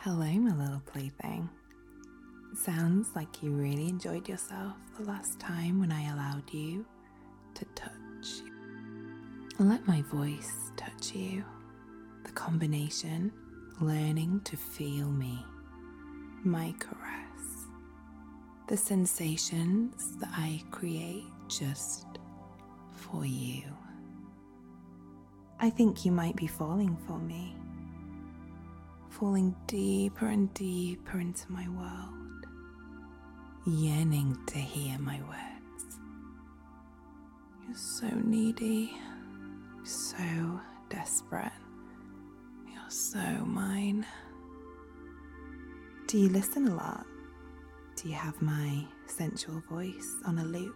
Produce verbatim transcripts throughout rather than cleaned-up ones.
Hello, my little plaything. Sounds like you really enjoyed yourself the last time when I allowed you to touch you. Let my voice touch you. The combination, learning to feel me, my caress, the sensations that I create just for you. I think you might be falling for me, falling deeper and deeper into my world, yearning to hear my words. You're so needy, so desperate. You're so mine. Do you listen a lot? Do you have my sensual voice on a loop?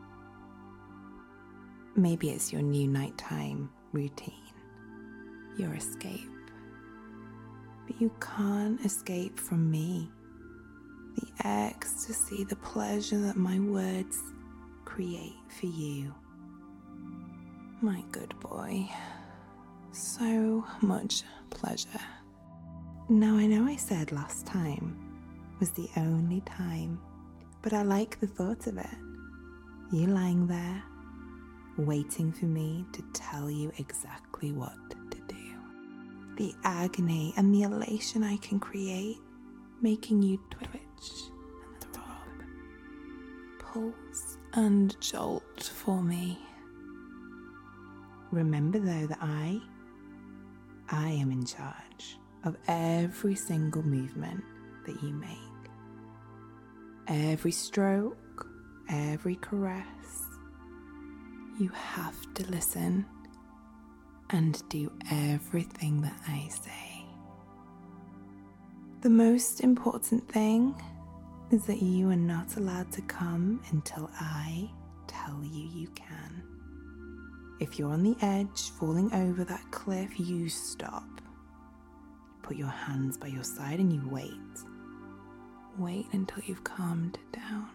Maybe it's your new nighttime routine, your escape. But you can't escape from me. The ecstasy, the pleasure that my words create for you. My good boy. So much pleasure. Now I know I said last time was the only time, but I like the thought of it. You lying there, waiting for me to tell you exactly what to do. The agony and the elation I can create, making you twitch and throb, pulse and jolt for me. Remember though that I, I am in charge of every single movement that you make. Every stroke, every caress. You have to listen and do everything that I say. The most important thing is that you are not allowed to come until I tell you you can. If you're on the edge, falling over that cliff, you stop. Put your hands by your side and you wait. Wait until you've calmed down.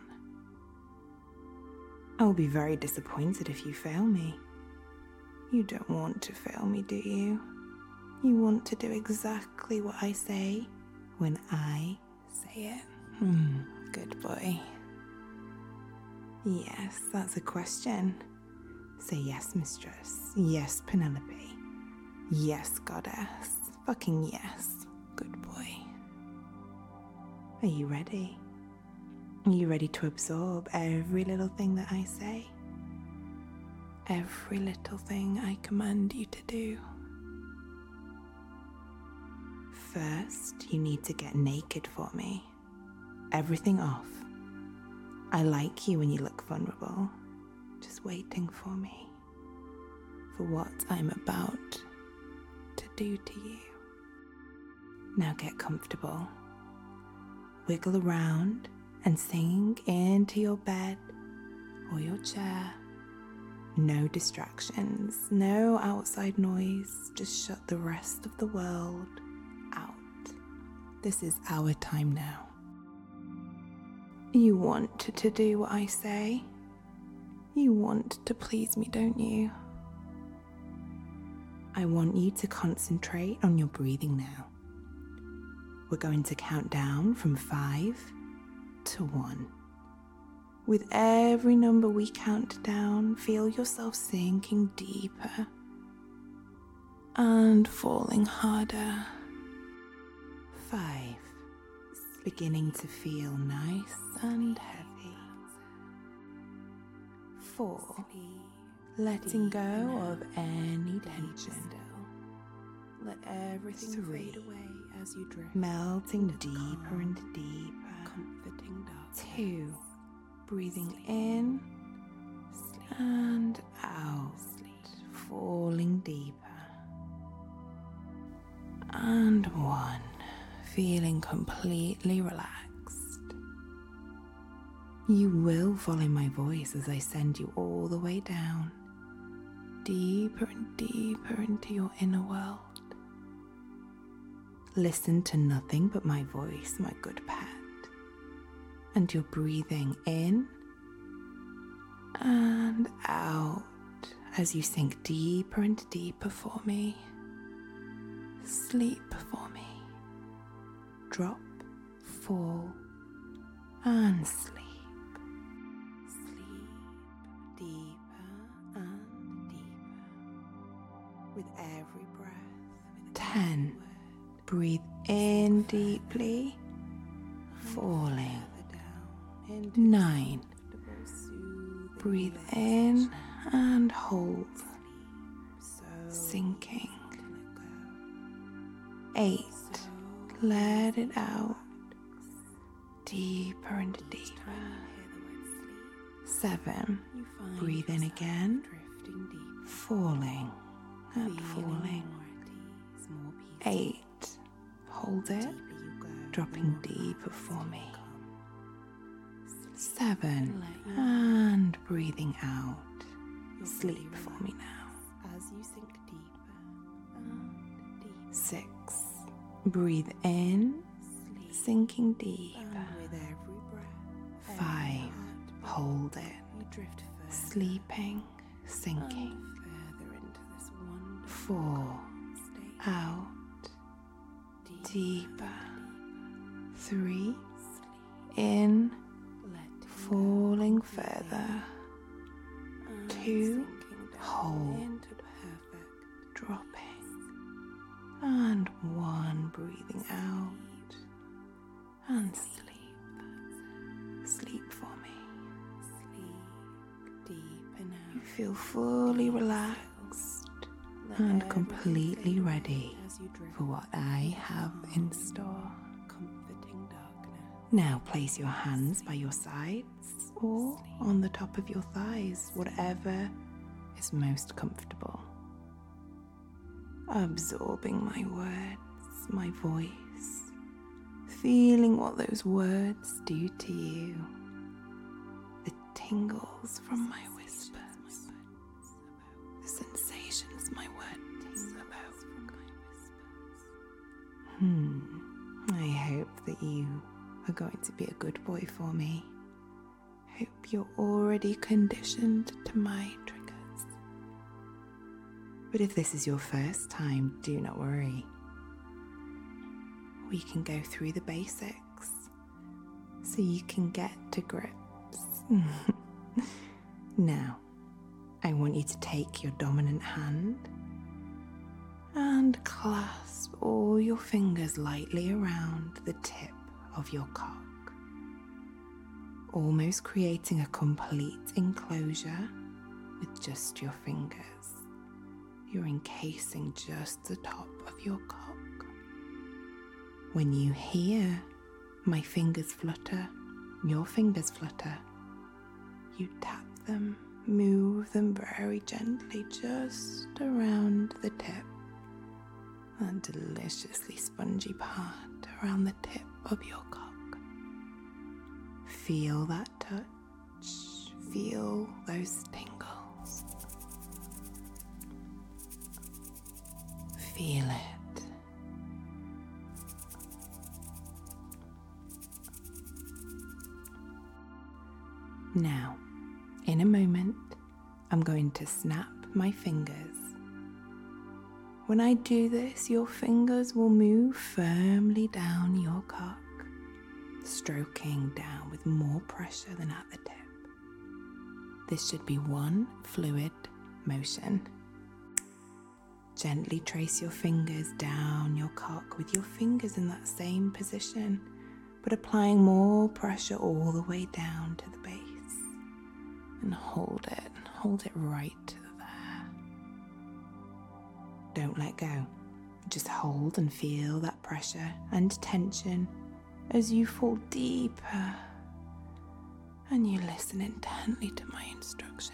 I will be very disappointed if you fail me. You don't want to fail me, do you? You want to do exactly what I say when I say it. Hmm, good boy. Yes, that's a question. Say yes, mistress. Yes, Penelope. Yes, goddess. Fucking yes. Good boy. Are you ready? Are you ready to absorb every little thing that I say? Every little thing I command you to do? First, you need to get naked for me. Everything off. I like you when you look vulnerable. Just waiting for me. For what I'm about to do to you. Now get comfortable. Wiggle around and sink into your bed or your chair. No distractions, no outside noise, just shut the rest of the world out. This is our time now. You want to do what I say? You want to please me, don't you? I want you to concentrate on your breathing now. We're going to count down from five to one. With every number we count down, feel yourself sinking deeper and falling harder. Five. It's beginning to feel nice and heavy. Four. Letting go of any tension. Let everything fade away as you drift. Melting deeper and deeper. Comforting darkness. Two. Breathing in and out. Falling deeper. And one. Feeling completely relaxed. You will follow my voice as I send you all the way down. Deeper and deeper into your inner world. Listen to nothing but my voice, my good pet. And you're breathing in and out as you sink deeper and deeper for me. Sleep for me. drop, fall, and sleep. Sleep deeper and deeper with every breath. With Ten. Breathe in deeply, falling. Nine. Breathe in and hold, sinking. Eight. Let it out, deeper and deeper. Seven. Breathe in again, falling and falling. Eight. Hold it, dropping deeper for me. Seven. And breathing out. Sleep for me now. Six. Breathe in, sinking deep. Five. Hold it, sleeping, sinking. Four. Out, deeper. Three. In, falling further. Two. Hold, dropping. And one, breathing out and sleep. Sleep for me. Sleep deeper now. You feel fully relaxed and completely ready for what I have in store. Now place your hands by your sides or on the top of your thighs, whatever is most comfortable. Absorbing my words, my voice, feeling what those words do to you, the tingles from my whispers, the sensations my words about. Hmm, I hope that you are going to be a good boy for me. Hope you're already conditioned to my triggers. But if this is your first time, do not worry. We can go through the basics so you can get to grips. Now, I want you to take your dominant hand and clasp all your fingers lightly around the tip of your cock, almost creating a complete enclosure with just your fingers. You're encasing just the top of your cock. When you hear my fingers flutter, your fingers flutter, you tap them, move them very gently just around the tip, that deliciously spongy part around the tip of your cock. Feel that touch, feel those tingles. Feel it. Now, in a moment, I'm going to snap my fingers. When I do this, your fingers will move firmly down your cock, stroking down with more pressure than at the tip. This should be one fluid motion. Gently trace your fingers down your cock with your fingers in that same position, but applying more pressure all the way down to the base. And hold it, hold it right there. Don't let go. Just hold and feel that pressure and tension as you fall deeper and you listen intently to my instructions.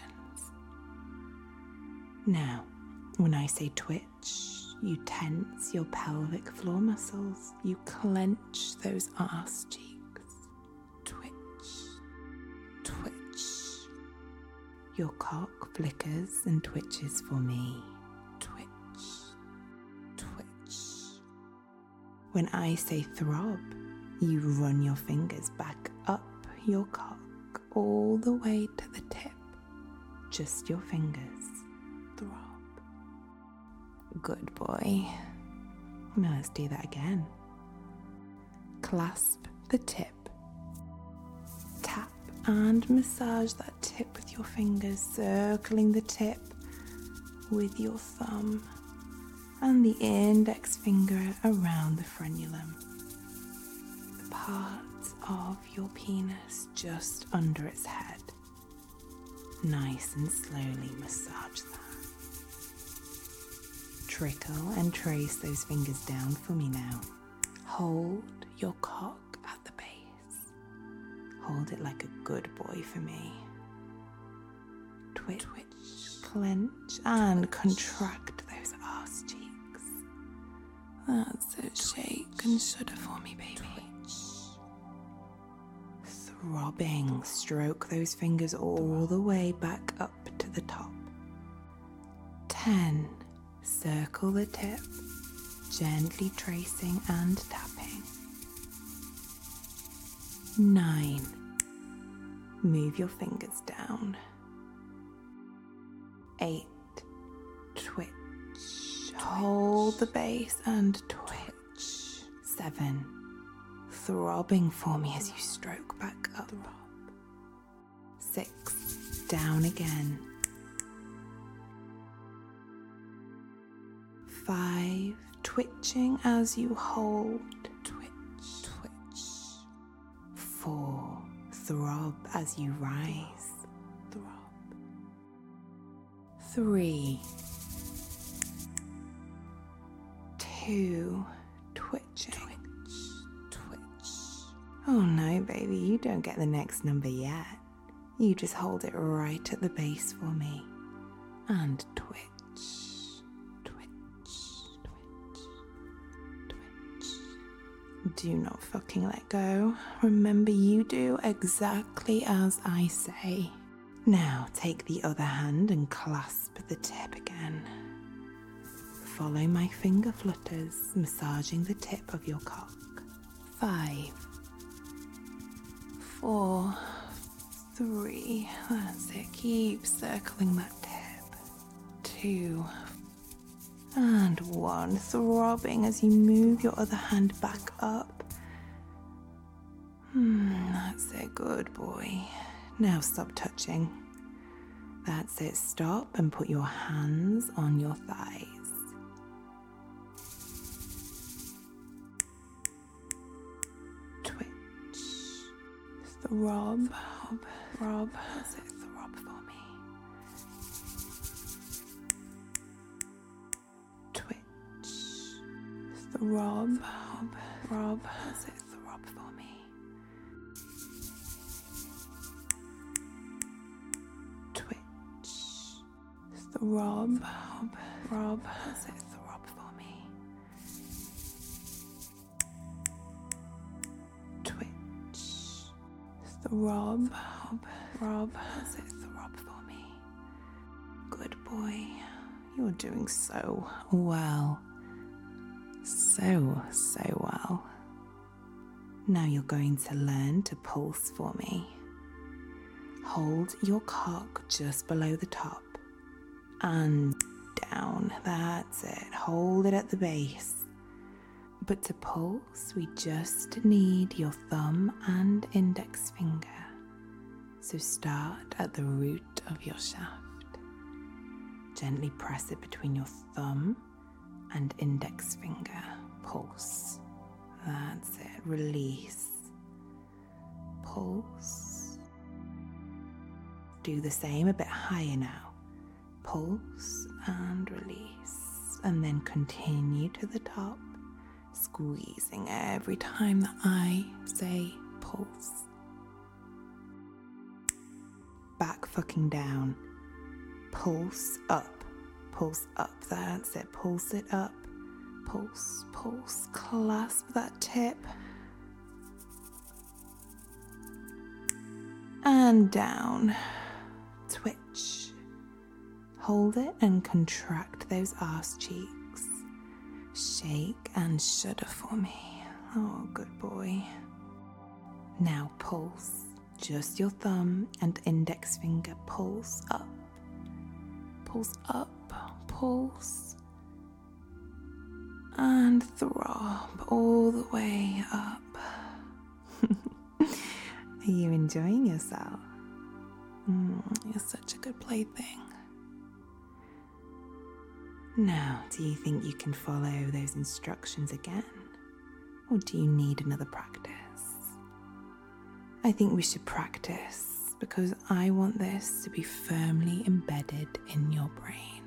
Now, when I say twitch, you tense your pelvic floor muscles. You clench those arse cheeks. Twitch, twitch. Your cock flickers and twitches for me. Twitch, twitch. When I say throb, you run your fingers back up your cock all the way to the tip. Just your fingers. Throb. Good boy. Now let's do that again. Clasp the tip. Tap and massage that tip with your fingers, circling the tip with your thumb and the index finger around the frenulum, the part of your penis just under its head. Nice and slowly massage that. Trickle and trace those fingers down for me now. Hold your cock at the base. Hold it like a good boy for me. Twitch, Twitch. Clench and contract those arse cheeks. That's it. Shake and shudder for me, baby. Twitch. Throbbing. Stroke those fingers all the way back up to the top. Ten. Circle the tip, gently tracing and tapping. Nine. Move your fingers down. Eight. Twitch. Hold the base and twitch. Seven. Throbbing for me as you stroke back up. Six. Down again. Five. Twitching as you hold. Twitch, twitch. Four. Throb as you rise. Throb. Three. Two. Twitching. Twitch, twitch. Oh no, baby, you don't get the next number yet. You just hold it right at the base for me. And twitch. Do not fucking let go. Remember, you do exactly as I say. Now take the other hand and clasp the tip again. Follow my finger flutters, massaging the tip of your cock. Five, four, three, that's it. Keep circling that tip. Two, and one, throbbing as you move your other hand back up. Hmm, that's it, good boy. Now stop touching. That's it, stop and put your hands on your thighs. Twitch, throb, throb, throb, that's it, throb for me. Throb, throb, throb, that's it, throb for me. Twitch, throb, throb, throb, that's it, throb for me. Twitch, throb, throb, throb, that's it, throb for me. Good boy, you're doing so well. So, so well. Now you're going to learn to pulse for me. Hold your cock just below the top and down. That's it. Hold it at the base. But to pulse, we just need your thumb and index finger. So start at the root of your shaft. Gently press it between your thumb and index finger. Pulse. That's it. Release. Pulse. Do the same a bit higher now. Pulse and release. And then continue to the top, squeezing every time that I say pulse. Back fucking down. Pulse up. Pulse up, that's it, pulse it up, pulse, pulse, clasp that tip, and down, twitch, hold it and contract those arse cheeks, shake and shudder for me, oh good boy. Now pulse, just your thumb and index finger, pulse up, pulse up, pulse and throb all the way up. Are you enjoying yourself? Mm, you're such a good plaything. Now, do you think you can follow those instructions again? Or do you need another practice? I think we should practice because I want this to be firmly embedded in your brain.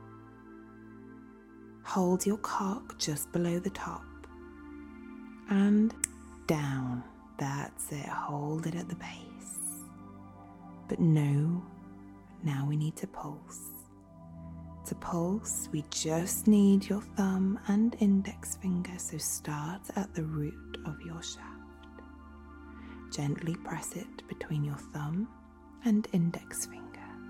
Hold your cock just below the top and down. That's it, hold it at the base. But no, now we need to pulse. To pulse, we just need your thumb and index finger, so start at the root of your shaft. Gently press it between your thumb and index finger.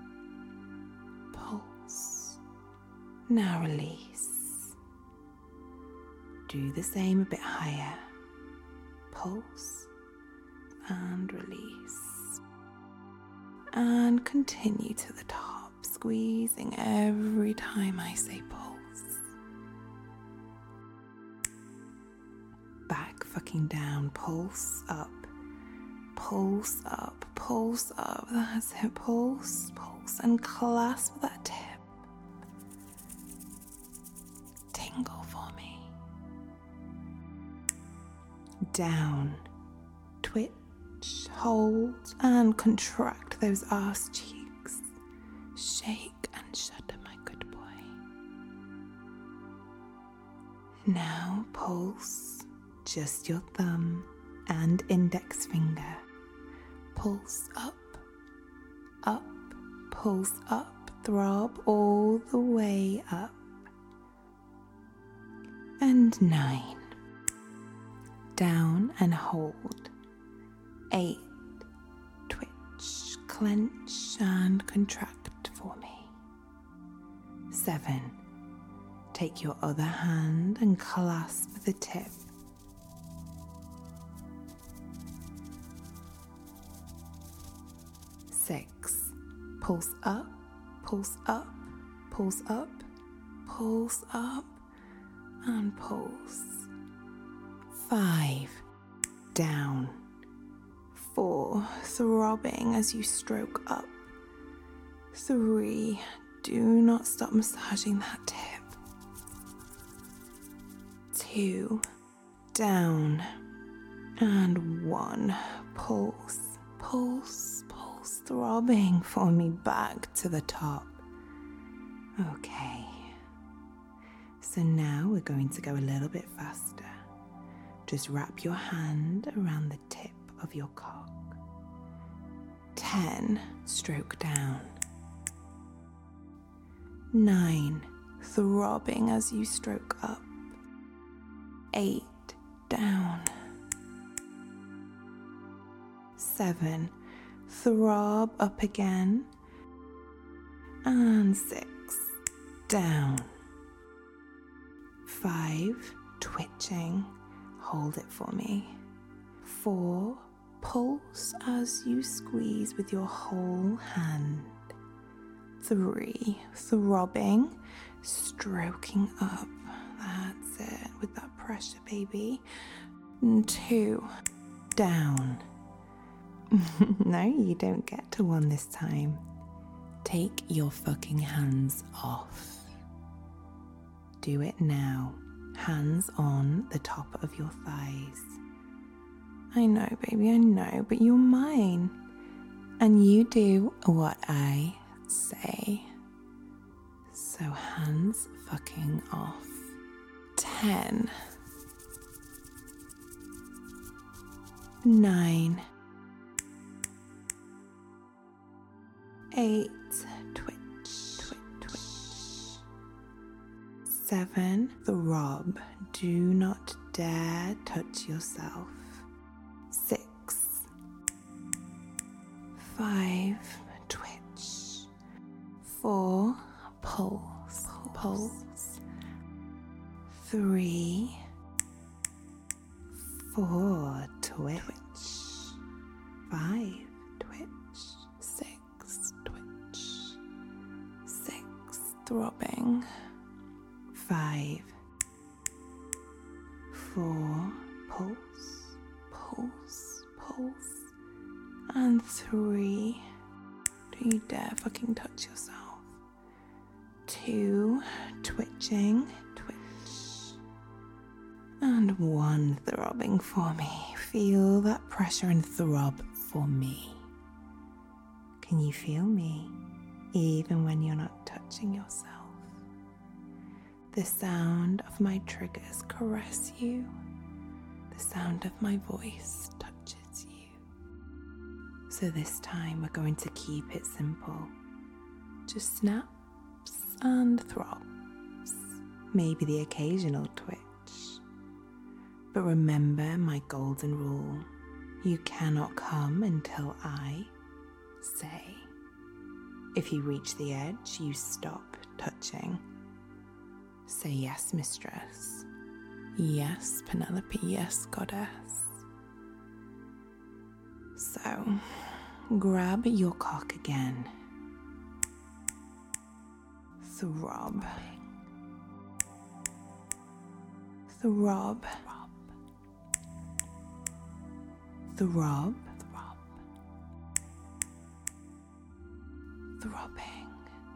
Pulse. Now release. Do the same a bit higher. Pulse and release. And continue to the top, squeezing every time I say pulse. Back fucking down, pulse up. Pulse up, pulse up, that's it, pulse, pulse, and clasp that tip. Tingle for me. Down, twitch, hold, and contract those arse cheeks. Shake and shudder, my good boy. Now pulse, just your thumb and index finger. Pulse up, up, pulse up, throb all the way up. And nine. Down and hold. Eight. Twitch, clench and contract for me. Seven. Take your other hand and clasp the tip. Six. Pulse up, pulse up, pulse up, pulse up, and pulse. Five. Down. Four. Throbbing as you stroke up. Three. Do not stop massaging that tip. Two. Down. And one. Pulse, pulse, pulse, throbbing for me back to the top. Okay. So now we're going to go a little bit faster. Just wrap your hand around the tip of your cock. Ten, stroke down. Nine, throbbing as you stroke up. Eight, down. Seven, throb up again. And six, down. Five, twitching. Hold it for me. Four, pulse as you squeeze with your whole hand. Three, throbbing, stroking up. That's it, with that pressure, baby. And two, down. No, you don't get to one this time. Take your fucking hands off. Do it now. Hands on the top of your thighs. I know, baby, I know, but you're mine. And you do what I say. So hands fucking off. Ten. Nine. Eight. Twitch, twitch, twitch. Seven. Throb. Do not dare touch yourself. Six. Five. Twitch. Four. Pulse. Pulse. Three. Four. Twitch. Five. Twitch. Six. Twitch. Six. Throbbing. Five. Four. Pulse. Pulse. Pulse. And three. Don't you dare fucking touch yourself. Two. Twitching. Twitch. And one throbbing for me. Feel that pressure and throb for me. Can you feel me? Even when you're not touching yourself. The sound of my triggers caress you. The sound of my voice touches you. So this time we're going to keep it simple. Just snaps and throbs. Maybe the occasional twitch. But remember my golden rule. You cannot come until I say. If you reach the edge, you stop touching. Say yes, mistress. Yes, Penelope. Yes, goddess. So, grab your cock again. Throb. Throb. Throb. Throbbing.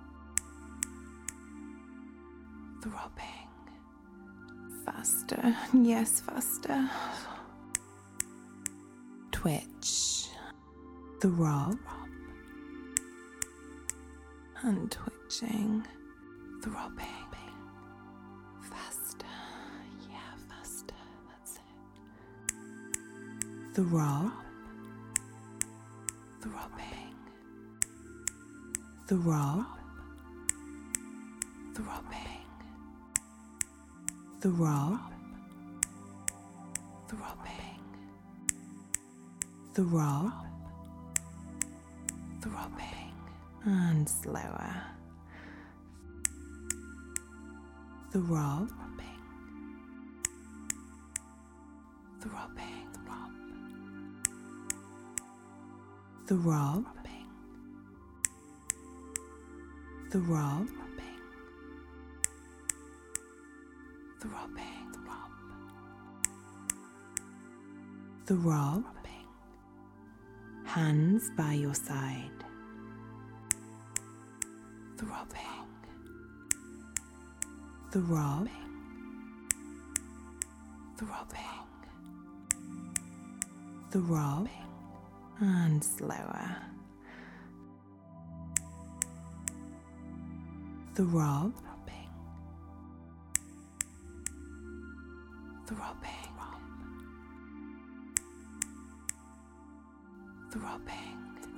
Throbbing. Faster. Yes, faster. Twitch. Throb. And twitching. Throbbing. Faster. Yeah, faster. That's it. Throb. Throbbing. Throb. Throbbing. Throb. Throbbing. Throb. Throbbing. And slower. Throb. Throbbing. Throb. Throb. Throbbing. Throb. Hands by your side. Throbbing. Throb. Throbbing. Throb. And slower. Throb. Throbbing. Throbbing.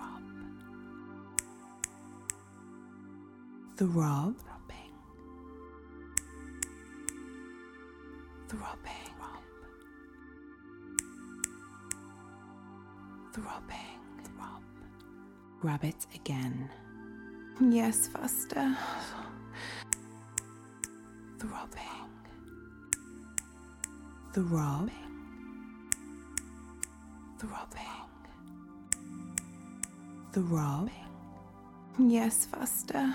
Throb. Throbbing. Throbbing. Grab it again. Yes, faster. Throbbing. Throb. Throbbing. Throb. Yes, faster.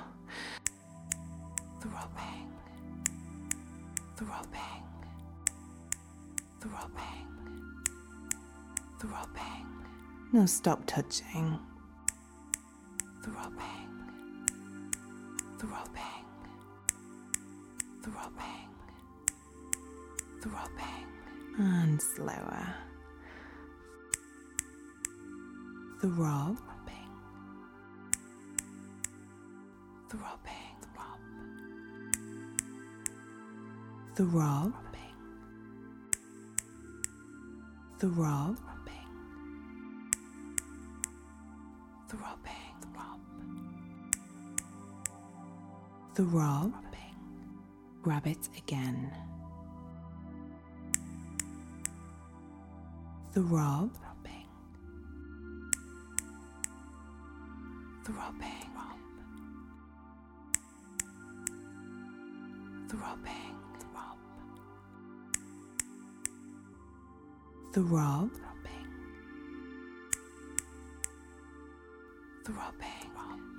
Throbbing. Throbbing. Throbbing. Throbbing. No, stop touching. Throbbing. Throbbing. Throbbing. Throbbing. And slower. Throb. Throbbing. Throb. Throb. Throbbing. Throb. Grab it again. Throb. Throbbing. Throbbing. Throb. Throbbing.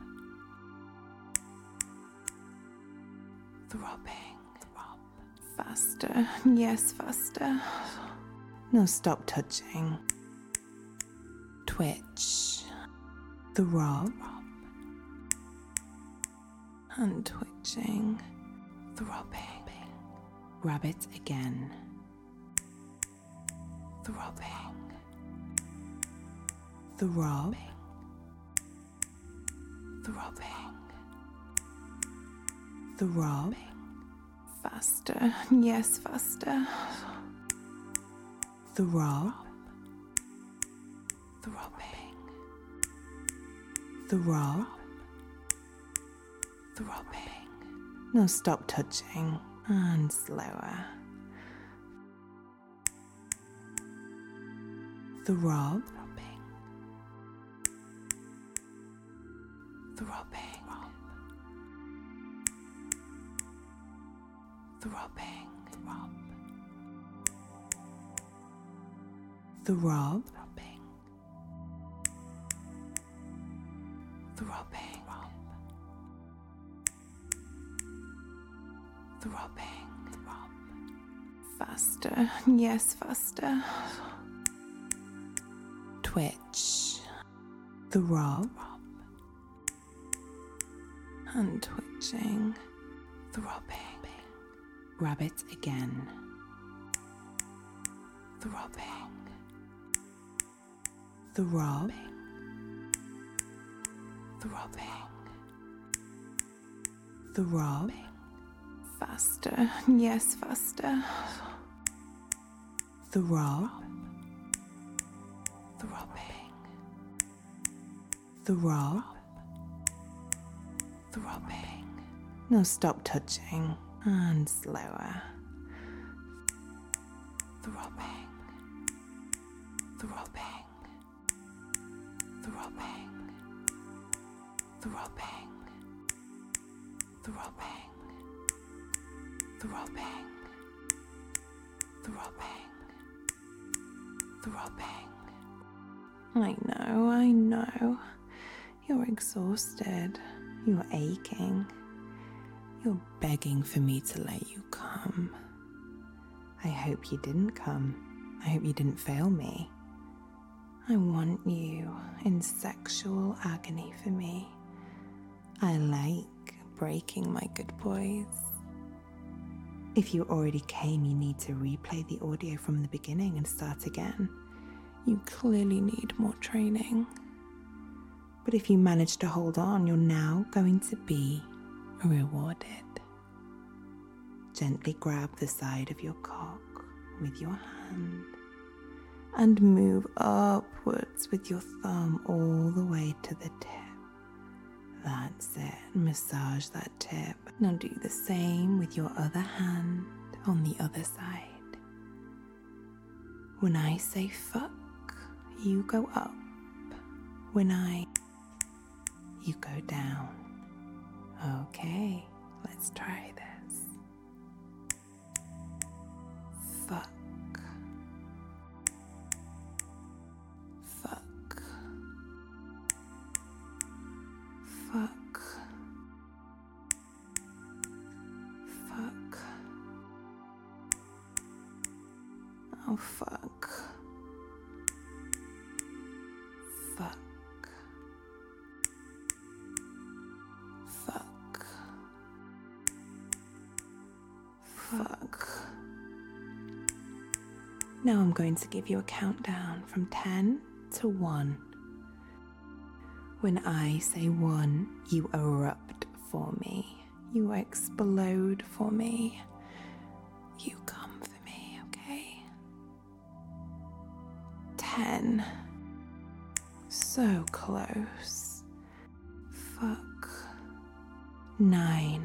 Throbbing. Faster. Yes, faster. No, stop touching. twitch, throb, and twitching, throbbing, rabbit again, throbbing, throb, throbbing, throb, faster, yes, faster, throb, throbbing, throb, throbbing. Now stop touching and slower. Throb, throbbing, throbbing, throbbing, throb, throb, throbbing, throbbing, throbbing, throb, faster, yes, faster, twitch, throb, and twitching, throbbing, rabbit again, throbbing, throb, throbbing, throb, faster, yes, faster, throb, throbbing, throb, throbbing. Now stop touching and slower. Throbbing, throbbing, throbbing, throbbing, throbbing, throbbing, throbbing, throbbing. I know, I know. You're exhausted. You're aching. You're begging for me to let you come. I hope you didn't come. I hope you didn't fail me. I want you in sexual agony for me. I like breaking my good boys. If you already came, you need to replay the audio from the beginning and start again. You clearly need more training. But if you manage to hold on, you're now going to be rewarded. Gently grab the side of your cock with your hand and move upwards with your thumb all the way to the tip. That's it. Massage that tip. Now do the same with your other hand on the other side. When I say fuck, you go up. When I, you go down. Okay, let's try this. Fuck. Fuck. Fuck. Fuck. Oh, fuck. Fuck. Fuck. Fuck. Now I'm going to give you a countdown from ten to one. When I say one, you erupt for me. You explode for me. You come for me, okay? Ten. So close. Fuck. Nine.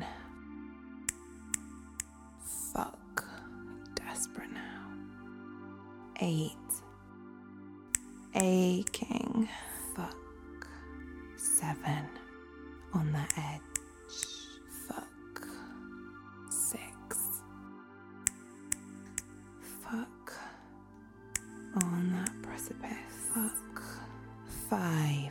Fuck. Desperate now. Eight. Aching. Fuck. Seven. On the edge. Fuck. Six. Fuck. On that precipice. Fuck. Five.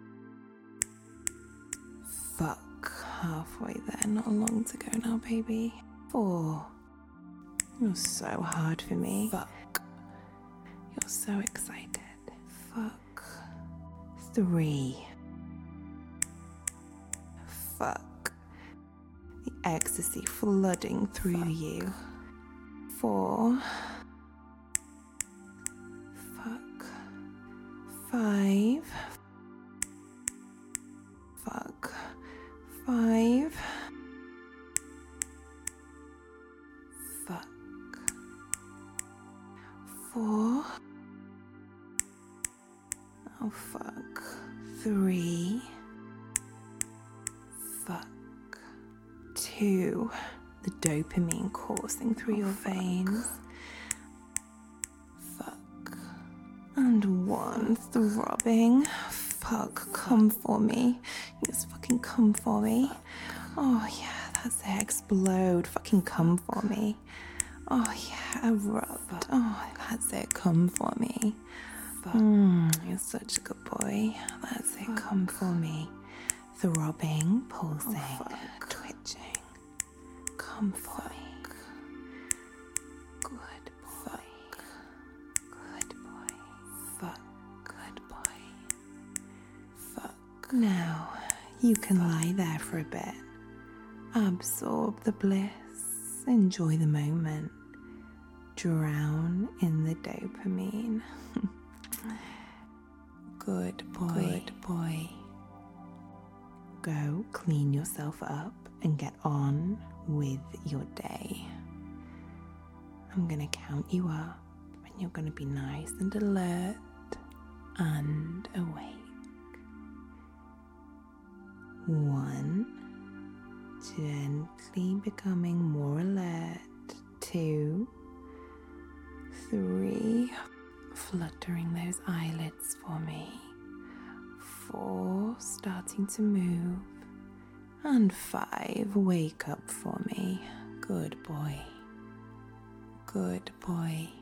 Fuck. Halfway there. Not long to go now, baby. Four. You're so hard for me. Fuck. You're so excited. Fuck. Three. Fuck. The ecstasy flooding through you. Four. Fuck. Five. Fuck. Five. Fuck. Four. Oh, fuck. Three. Fuck. Two. The dopamine coursing through oh, your fuck. veins. Fuck. And one. Throbbing. Fuck. Come for me. Just fucking come for me. Oh, yeah, that's it. Explode. Fucking come for me. Oh, yeah, erupt. Oh, that's it. Come for me. Mm, you're such a good boy. That's it. Come for me. Throbbing, pulsing, oh, twitching. Come for me. Good boy. Good boy. Fuck. Good boy. Fuck. Now, you can lie there for a bit. Absorb the bliss. Enjoy the moment. Drown in the dopamine. Good boy. Good boy. Go clean yourself up and get on with your day. I'm gonna count you up and you're gonna be nice and alert and awake. One, gently becoming more alert. Two, three, fluttering those eyelids for me. Four, starting to move. And five, wake up for me. Good boy. Good boy.